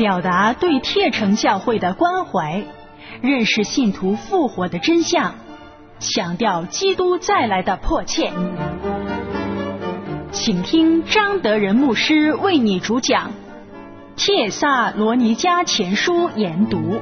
表达对帖城教会的关怀，认识信徒复活的真相，强调基督再来的迫切。请听张德仁牧师为你主讲《帖撒罗尼迦前书》研读。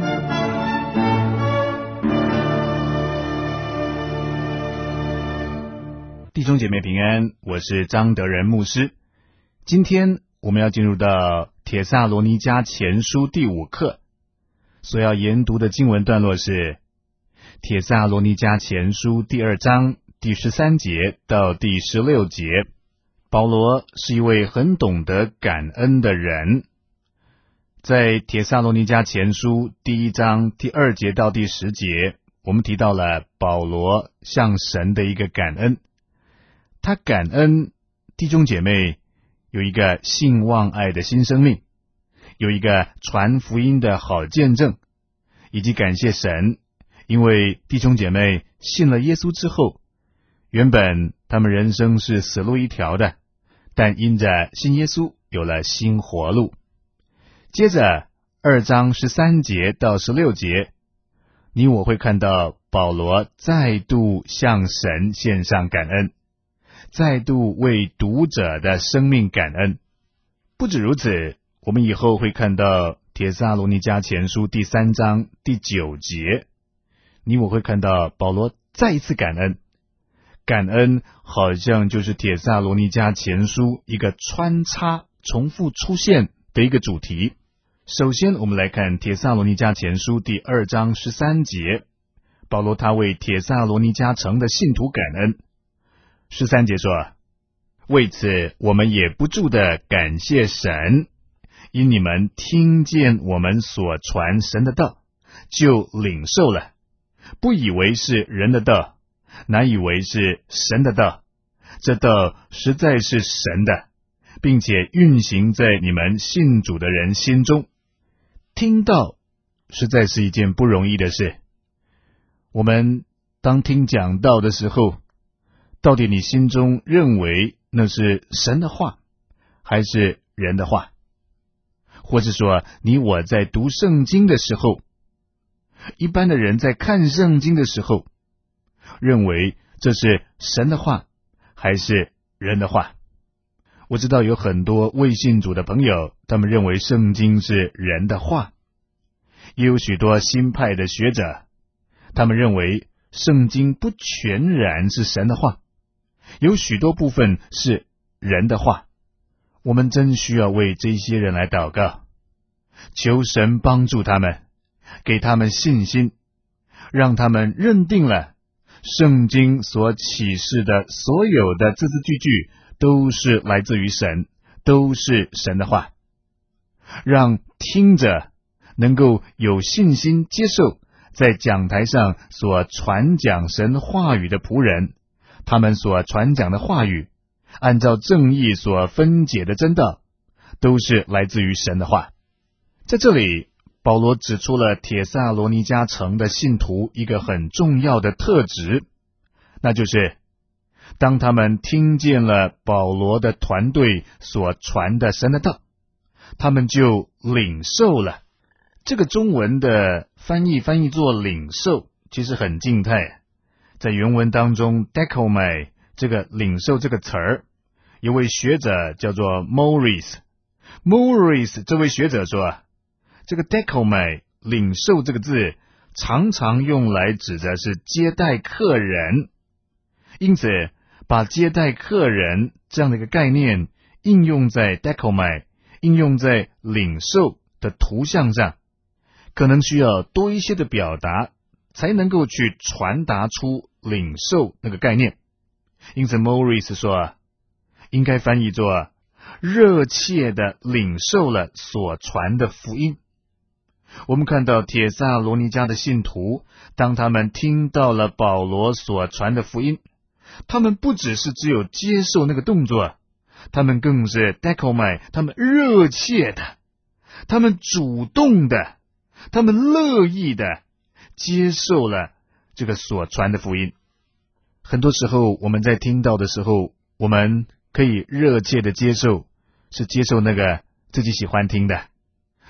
弟兄姐妹平安，我是张德仁牧师。今天我们要进入到帖撒罗尼迦前书第5课，所要研读的经文段落是帖撒罗尼迦前书第2章第13节到第16节。保罗是一位很懂得感恩的人。在帖撒罗尼迦前书第1章第2节到第10节，我们提到了保罗向神的一个感恩。他感恩弟兄姐妹有一个信望爱的新生命，有一个传福音的好见证，以及感谢神，因为弟兄姐妹信了耶稣之后，原本他们人生是死路一条的，但因着信耶稣有了新活路。接着2章13节到16节，你我会看到保罗再度向神献上感恩，再度为读者的生命感恩。不止如此，我们以后会看到帖撒罗尼迦前书第3章第9节，你我会看到保罗再一次感恩。感恩好像就是帖撒罗尼迦前书一个穿插重复出现的一个主题。首先我们来看帖撒罗尼迦前书第2章13节，保罗他为帖撒罗尼迦城的信徒感恩。13节说，为此我们也不住的感谢神，因你们听见我们所传神的道，就领受了，不以为是人的道，乃以为是神的道。这道实在是神的，并且运行在你们信主的人心中。听道实在是一件不容易的事。我们当听讲道的时候，到底你心中认为那是神的话，还是人的话？或是说，你我在读圣经的时候，一般的人在看圣经的时候，认为这是神的话，还是人的话？我知道有很多未信主的朋友，他们认为圣经是人的话，也有许多新派的学者，他们认为圣经不全然是神的话，有许多部分是人的话。我们真需要为这些人来祷告，求神帮助他们，给他们信心，让他们认定了圣经所启示的所有的字字句句都是来自于神，都是神的话，让听者能够有信心接受在讲台上所传讲神话语的仆人，他们所传讲的话语，按照正义所分解的真道，都是来自于神的话。在这里，保罗指出了帖撒罗尼迦城的信徒一个很重要的特质，那就是当他们听见了保罗的团队所传的神的道，他们就领受了。这个中文的翻译作领受，其实很静态。在原文当中 dechomai 这个领受这个词儿，有位学者叫做 Morris 这位学者说，这个 dechomai 领受这个字常常用来指的是接待客人，因此把接待客人这样的一个概念应用在 dechomai 应用在领受的图像上，可能需要多一些的表达才能够去传达出领受那个概念。因此 Morris 说，应该翻译作热切的领受了所传的福音。我们看到帖撒罗尼迦的信徒，当他们听到了保罗所传的福音，他们不只是只有接受那个动作，他们更是 dechomai 他们热切的，他们主动的，他们乐意的接受了这个所传的福音。很多时候我们在听到的时候，我们可以热切的接受，是接受那个自己喜欢听的，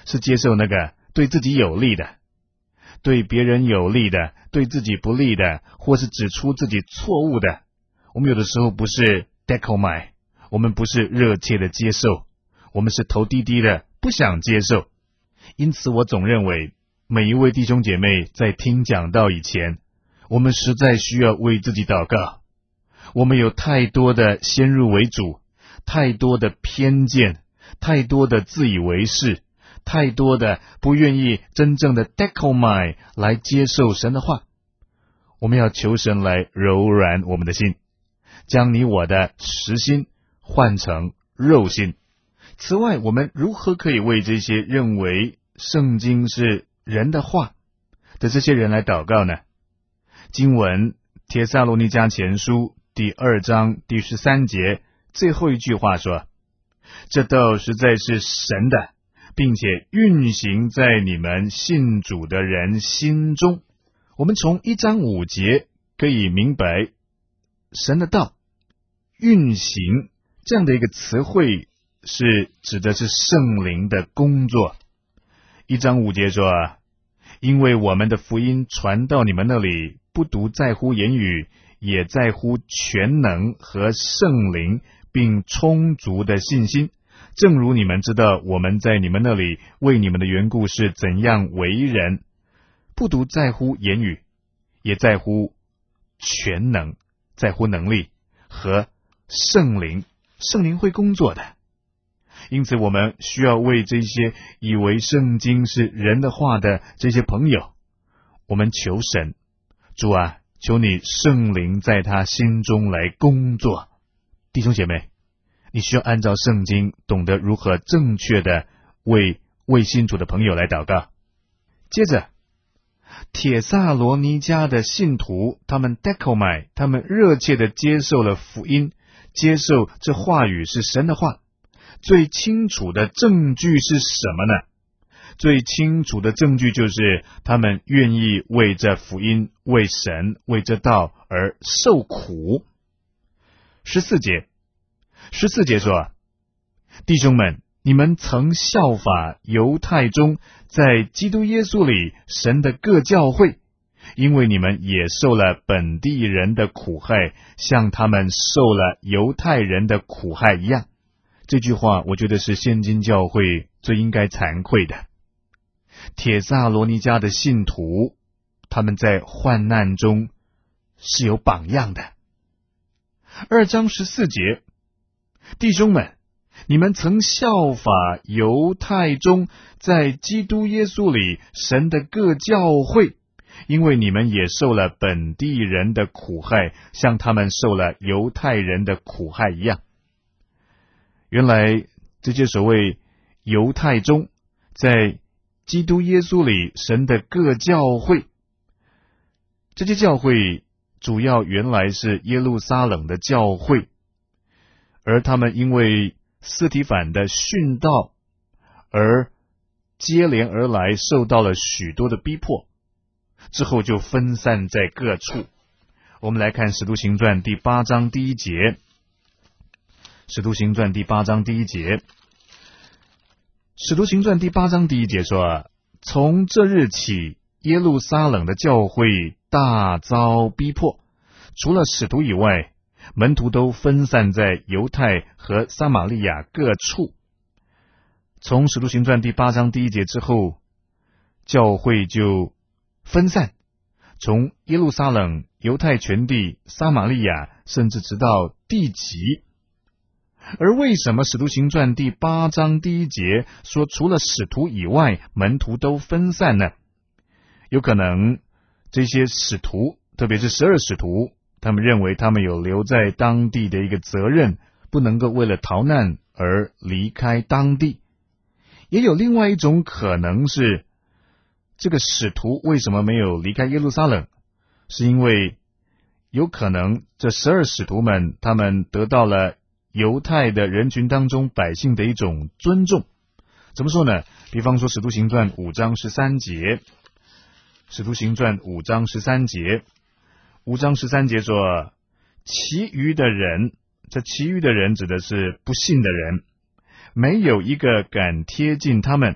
是接受那个对自己有利的，对别人有利的，对自己不利的，或是指出自己错误的。我们有的时候不是 dechomai， 我们不是热切的接受，我们是头低低的不想接受。因此我总认为每一位弟兄姐妹在听讲道以前，我们实在需要为自己祷告。我们有太多的先入为主，太多的偏见，太多的自以为是，太多的不愿意真正的 dechomai 来接受神的话。我们要求神来柔软我们的心，将你我的实心换成肉心。此外，我们如何可以为这些认为圣经是人的话的这些人来祷告呢？经文帖撒罗尼迦前书第2章第13节最后一句话说，这道实在是神的，并且运行在你们信主的人心中。我们从1章5节可以明白，神的道运行这样的一个词汇是指的是圣灵的工作。1章5节说，因为我们的福音传到你们那里，不独在乎言语，也在乎全能和圣灵，并充足的信心。正如你们知道我们在你们那里为你们的缘故是怎样为人，不独在乎言语，也在乎全能，在乎能力和圣灵。圣灵会工作的。因此我们需要为这些以为圣经是人的话的这些朋友，我们求神，主啊，求你圣灵在他心中来工作。弟兄姐妹，你需要按照圣经懂得如何正确的为信主的朋友来祷告。接着帖撒罗尼迦的信徒，他们 dechomai， 他们热切的接受了福音，接受这话语是神的话。最清楚的证据是什么呢？最清楚的证据就是他们愿意为这福音、为神、为这道而受苦。14节说，弟兄们，你们曾效法犹太中在基督耶稣里神的各教会，因为你们也受了本地人的苦害，像他们受了犹太人的苦害一样。这句话我觉得是现今教会最应该惭愧的。帖撒罗尼迦的信徒，他们在患难中是有榜样的。2章14节，弟兄们，你们曾效法犹太中在基督耶稣里神的各教会，因为你们也受了本地人的苦害，像他们受了犹太人的苦害一样。原来这些所谓犹太中在基督耶稣里神的各教会，这些教会主要原来是耶路撒冷的教会，而他们因为司提反的殉道而接连而来，受到了许多的逼迫，之后就分散在各处。我们来看使徒行传第8章第1节。使徒行传第8章第1节，使徒行传第8章第1节说，从这日起，耶路撒冷的教会大遭逼迫，除了使徒以外，门徒都分散在犹太和撒玛利亚各处。从使徒行传第8章第1节之后，教会就分散，从耶路撒冷、犹太全地、撒玛利亚，甚至直到地极。而为什么使徒行传第8章第1节说除了使徒以外，门徒都分散呢？有可能这些使徒，特别是12使徒，他们认为他们有留在当地的一个责任，不能够为了逃难而离开当地。也有另外一种可能是，这个使徒为什么没有离开耶路撒冷，是因为有可能这12使徒们，他们得到了犹太的人群当中百姓的一种尊重。怎么说呢？比方说使徒行传5章13节，使徒行传5章13节，5章13节说，其余的人，这其余的人指的是不信的人，没有一个敢贴近他们，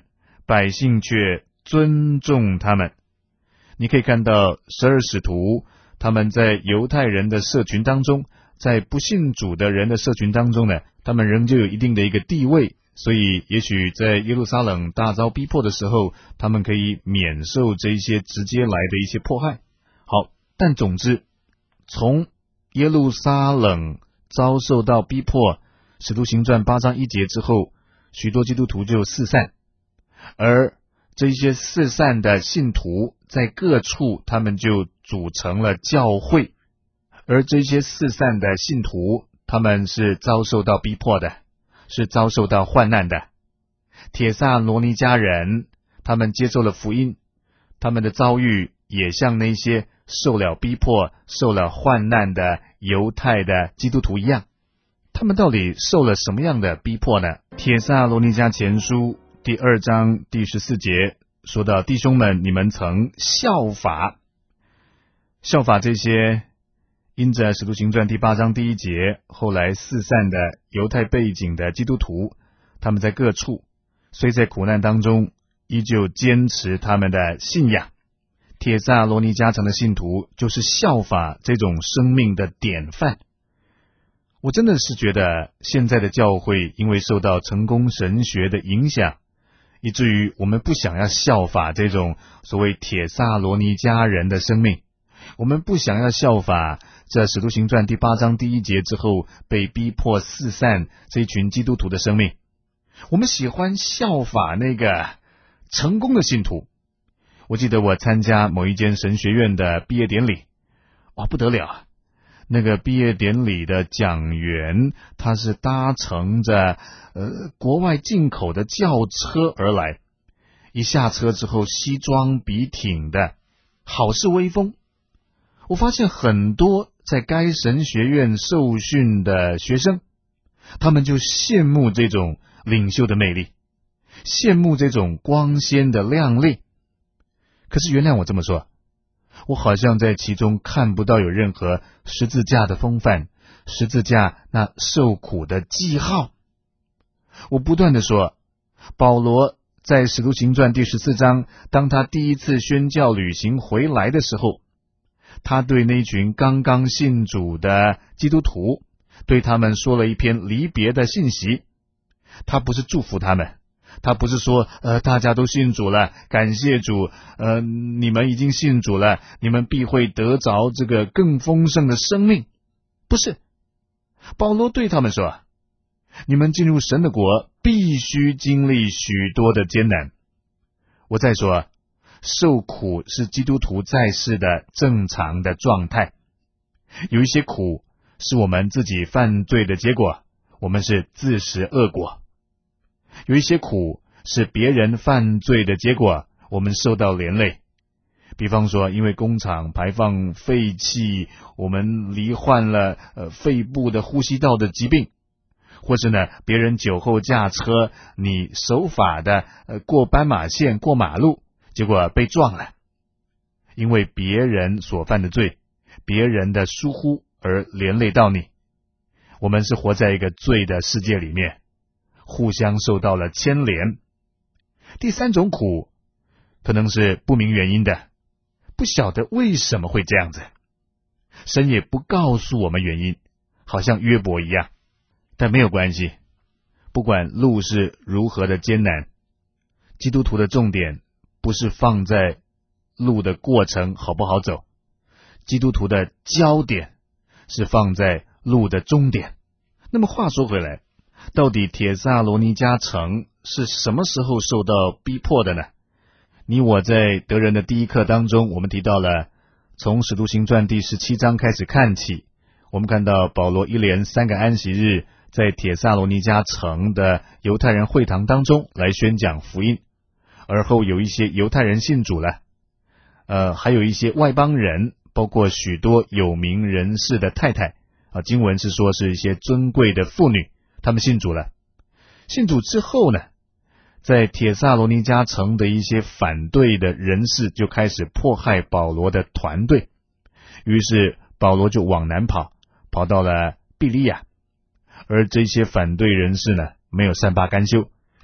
百姓却尊重他们。你可以看到12使徒，他们在犹太人的社群当中，在不信主的人的社群当中呢，他们仍旧有一定的一个地位，所以也许在耶路撒冷大遭逼迫的时候，他们可以免受这些直接来的一些迫害。好，但总之，从耶路撒冷遭受到逼迫，使徒行传8章1节之后，许多基督徒就四散，而这些四散的信徒在各处，他们就组成了教会，而这些四散的信徒，他们是遭受到逼迫的，是遭受到患难的。帖撒罗尼迦人，他们接受了福音，他们的遭遇也像那些受了逼迫、受了患难的犹太的基督徒一样。他们到底受了什么样的逼迫呢？帖撒罗尼迦前书第2章第14节说到，弟兄们，你们曾效法这些因着使徒行传第8章第1节后来四散的犹太背景的基督徒，他们在各处虽在苦难当中依旧坚持他们的信仰。帖撒罗尼迦城的信徒就是效法这种生命的典范。我真的是觉得现在的教会因为受到成功神学的影响，以至于我们不想要效法这种所谓帖撒罗尼迦人的生命，我们不想要效法这使徒行传第8章第1节之后被逼迫四散这一群基督徒的生命，我们喜欢效法那个成功的信徒。我记得我参加某一间神学院的毕业典礼，哇，不得了啊！那个毕业典礼的讲员，他是搭乘着国外进口的轿车而来，一下车之后西装笔挺的，好是威风。我发现很多在该神学院受训的学生，他们就羡慕这种领袖的魅力，羡慕这种光鲜的亮丽。可是原谅我这么说，我好像在其中看不到有任何十字架的风范，十字架那受苦的记号。我不断的说，保罗在使徒行传第14章，当他第一次宣教旅行回来的时候，他对那群刚刚信主的基督徒，对他们说了一篇离别的信息。他不是祝福他们，他不是说大家都信主了，感谢主，你们已经信主了，你们必会得着这个更丰盛的生命。不是，保罗对他们说，你们进入神的国必须经历许多的艰难。我再说，受苦是基督徒在世的正常的状态。有一些苦是我们自己犯罪的结果，我们是自食恶果。有一些苦是别人犯罪的结果，我们受到连累。比方说，因为工厂排放废气，我们罹患了肺部的呼吸道的疾病，或是呢，别人酒后驾车，你守法的过斑马线过马路，结果被撞了，因为别人所犯的罪，别人的疏忽而连累到你。我们是活在一个罪的世界里面，互相受到了牵连。第三种苦可能是不明原因的，不晓得为什么会这样子，神也不告诉我们原因，好像约伯一样。但没有关系，不管路是如何的艰难，基督徒的重点不是放在路的过程好不好走，基督徒的焦点是放在路的终点。那么话说回来，到底帖撒罗尼迦城是什么时候受到逼迫的呢？你我在德人的第一课当中，我们提到了从使徒行传第17章开始看起，我们看到保罗一连3个安息日在帖撒罗尼迦城的犹太人会堂当中来宣讲福音，而后有一些犹太人信主了，还有一些外邦人，包括许多有名人士的太太，经文是说是一些尊贵的妇女，他们信主了。信主之后呢，在帖撒罗尼迦城的一些反对的人士就开始迫害保罗的团队，于是保罗就往南跑到了庇利亚。而这些反对人士呢，没有善罢甘休，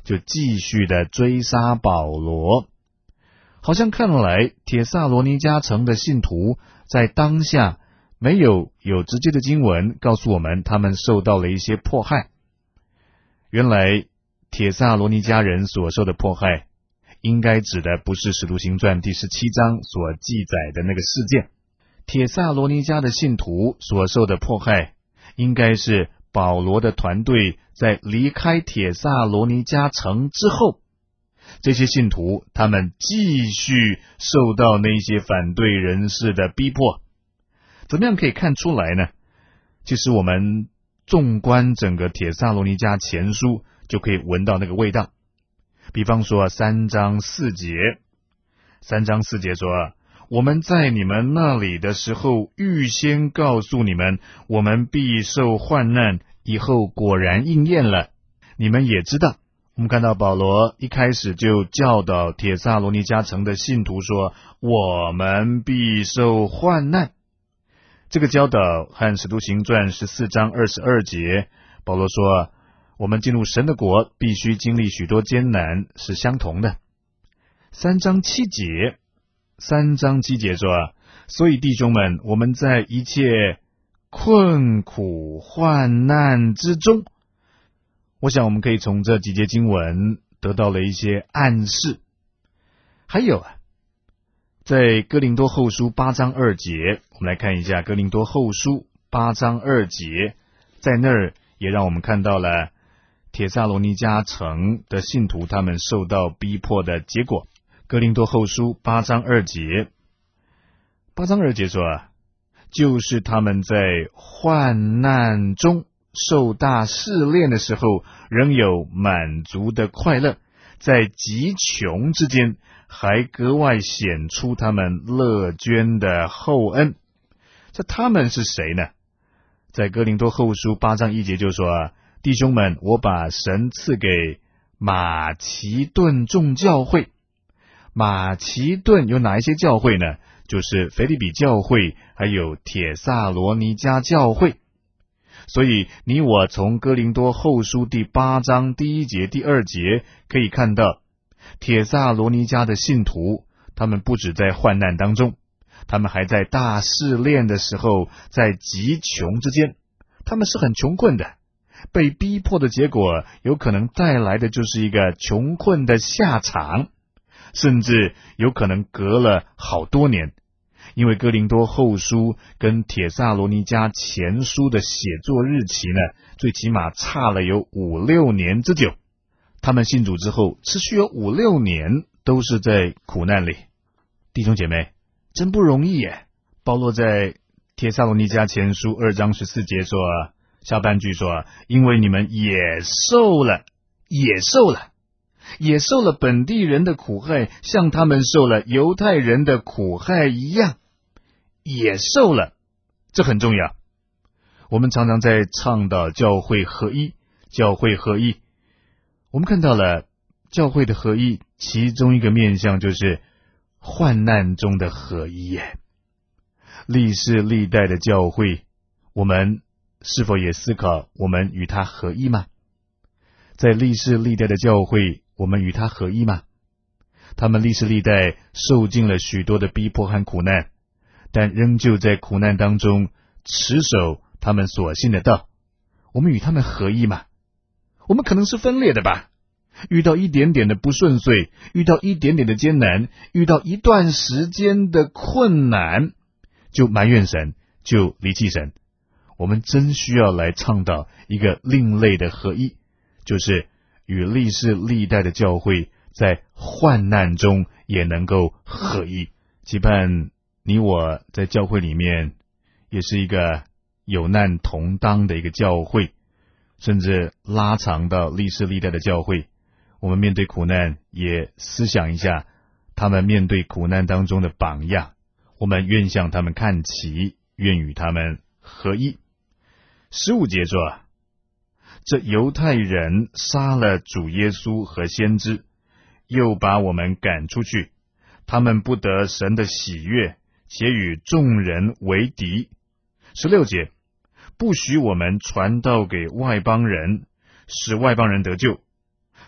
就继续的追杀保罗。好像看来帖撒罗尼迦城的信徒在当下没有直接的经文告诉我们他们受到了一些迫害。原来帖撒罗尼迦人所受的迫害，应该指的不是使徒行传第17章所记载的那个事件。帖撒罗尼迦的信徒所受的迫害，应该是保罗的团队在离开帖撒罗尼迦城之后，这些信徒他们继续受到那些反对人士的逼迫。怎么样可以看出来呢？其实我们纵观整个帖撒罗尼迦前书，就可以闻到那个味道。比方说3章4节说，我们在你们那里的时候，预先告诉你们，我们必受患难，以后果然应验了。你们也知道，我们看到保罗一开始就教导帖撒罗尼迦城的信徒说，我们必受患难。这个教导和使徒行传14章22节，保罗说，我们进入神的国必须经历许多艰难是相同的。3章7节说，所以弟兄们，我们在一切困苦患难之中。我想我们可以从这几节经文得到了一些暗示。还有在哥林多后书8章2节，我们来看一下哥林多后书8章2节，在那儿也让我们看到了帖撒罗尼迦城的信徒他们受到逼迫的结果。哥林多后书8章2节说，就是他们在患难中受大试炼的时候，仍有满足的快乐，在极穷之间还格外显出他们乐捐的厚恩。这他们是谁呢？在哥林多后书8章1节就说，弟兄们，我把神赐给马其顿众教会。马其顿有哪一些教会呢？就是腓立比教会，还有帖撒罗尼迦教会。所以你我从哥林多后书第8章第1节第2节可以看到，帖撒罗尼迦的信徒他们不止在患难当中，他们还在大试炼的时候，在极穷之间，他们是很穷困的，被逼迫的结果有可能带来的就是一个穷困的下场，甚至有可能隔了好多年。因为哥林多后书跟帖撒罗尼迦前书的写作日期呢，最起码差了有5-6年之久。他们信主之后，持续有5-6年都是在苦难里。弟兄姐妹，真不容易耶。保罗在帖撒罗尼迦前书2章14节说，下半句说，因为你们也受了本地人的苦害，像他们受了犹太人的苦害一样。也受了，这很重要。我们常常在倡导教会合一。我们看到了教会的合一，其中一个面向就是患难中的合一耶。历世历代的教会，我们是否也思考我们与他合一吗？在历世历代的教会，我们与他合一吗？他们历世历代受尽了许多的逼迫和苦难，但仍旧在苦难当中持守他们所信的道。我们与他们合一吗？我们可能是分裂的吧。遇到一点点的不顺遂，遇到一点点的艰难，遇到一段时间的困难，就埋怨神，就离弃神。我们真需要来倡导一个另类的合一，就是与历世历代的教会在患难中也能够合一。期盼你我在教会里面也是一个有难同当的一个教会，甚至拉长到历世历代的教会，我们面对苦难也思想一下他们面对苦难当中的榜样，我们愿向他们看齐，愿与他们合一。15节说，这犹太人杀了主耶稣和先知，又把我们赶出去，他们不得神的喜悦，且与众人为敌。16节，不许我们传道给外邦人，使外邦人得救。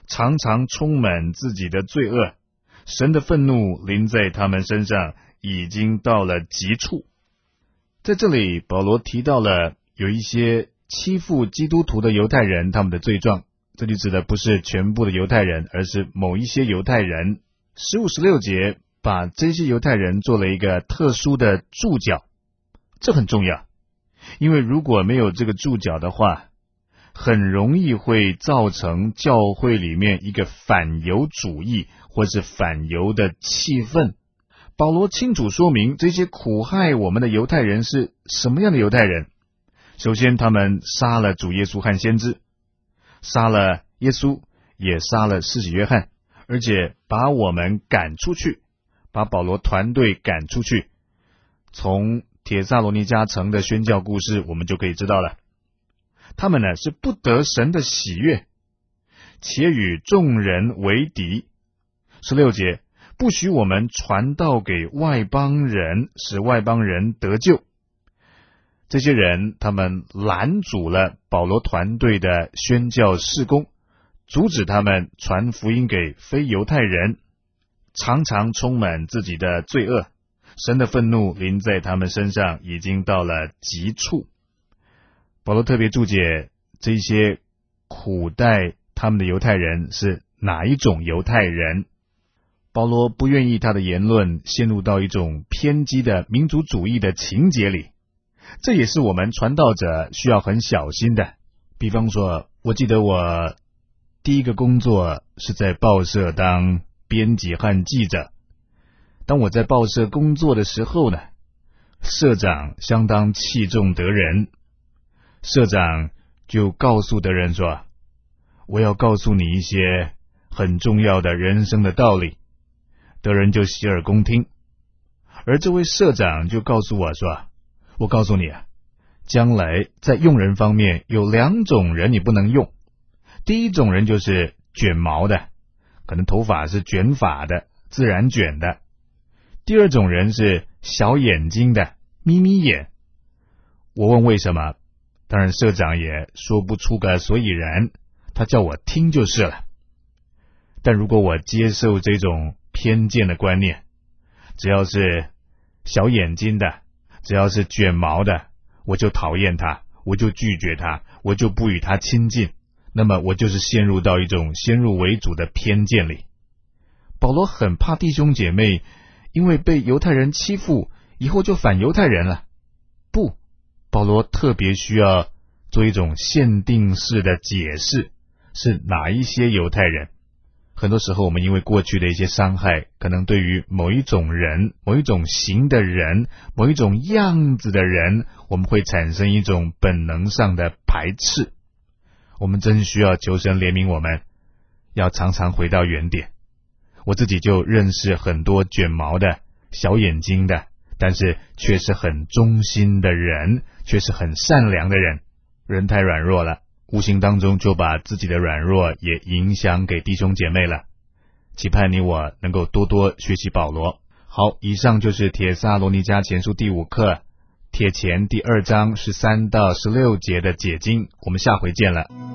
常常充满自己的罪恶，神的愤怒临在他们身上，已经到了极处。在这里，保罗提到了有一些欺负基督徒的犹太人，他们的罪状，这里指的不是全部的犹太人，而是某一些犹太人。15、16节把这些犹太人做了一个特殊的注脚，这很重要，因为如果没有这个注脚的话，很容易会造成教会里面一个反犹主义或是反犹的气氛。保罗清楚说明这些苦害我们的犹太人是什么样的犹太人。首先，他们杀了主耶稣和先知，杀了耶稣，也杀了施洗约翰，而且把我们赶出去，把保罗团队赶出去。从帖撒罗尼迦城的宣教故事我们就可以知道了，他们呢是不得神的喜悦，且与众人为敌。16节，不许我们传道给外邦人，使外邦人得救。这些人他们拦阻了保罗团队的宣教事工，阻止他们传福音给非犹太人，常常充满自己的罪恶，神的愤怒临在他们身上，已经到了极处。保罗特别注解这些苦待他们的犹太人是哪一种犹太人。保罗不愿意他的言论陷入到一种偏激的民族主义的情节里，这也是我们传道者需要很小心的。比方说，我记得我第一个工作是在报社当编辑和记者。当我在报社工作的时候呢，社长相当器重德人，社长就告诉德人说，我要告诉你一些很重要的人生的道理。德人就洗耳恭听，而这位社长就告诉我说，我告诉你啊，将来在用人方面有2种人你不能用。第一种人就是卷毛的，可能头发是卷发的，自然卷的。第二种人是小眼睛的，眯眯眼。我问为什么，当然社长也说不出个所以然，他叫我听就是了。但如果我接受这种偏见的观念，只要是小眼睛的，只要是卷毛的，我就讨厌他，我就拒绝他，我就不与他亲近，那么我就是陷入到一种先入为主的偏见里。保罗很怕弟兄姐妹因为被犹太人欺负，以后就反犹太人了。不，保罗特别需要做一种限定式的解释，是哪一些犹太人。很多时候我们因为过去的一些伤害，可能对于某一种人、某一种型的人、某一种样子的人，我们会产生一种本能上的排斥。我们真需要求神怜悯我们，要常常回到原点。我自己就认识很多卷毛的、小眼睛的，但是却是很忠心的人，却是很善良的人。人太软弱了，无形当中就把自己的软弱也影响给弟兄姐妹了。期盼你我能够多多学习保罗。好，以上就是帖撒罗尼迦前书第5课帖前第2章13到16节的解经，我们下回见了。